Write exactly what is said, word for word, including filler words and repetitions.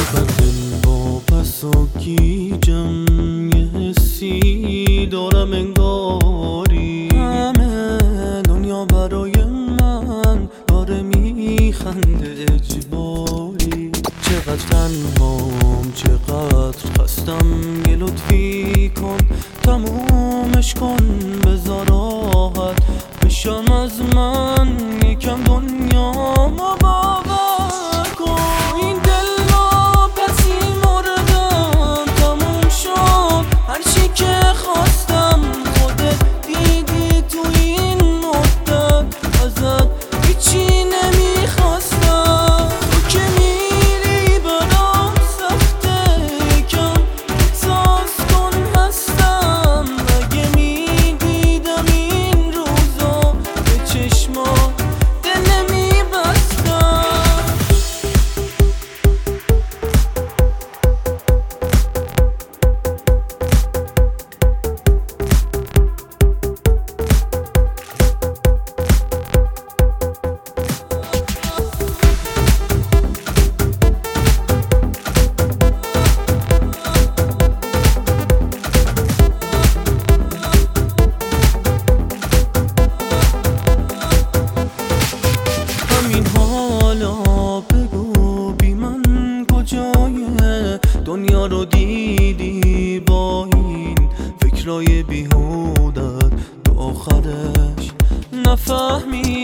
چقدر دل با پس و گیجم، یه حسی دارم انگاری همه دنیا برای من داره میخنده اجباری. چقدر تنهام، چقدر خستم، یه لطفی کن تمومش کن، بذار راحت بشم از من یکم دنیامو باور کن. این دل را پسی مردم، تموم شد هرچی که خواستم، خودت دیدی تو این مدت ازت هیچی نمیخواستم. تو که میری برام سخته، یکم احساس کن هستم، اگه میدیدم این روزا به چشمات دل نمیبستم. دنیا رو دیدی با این فکرای بیهودت، تو آخرش نفهمی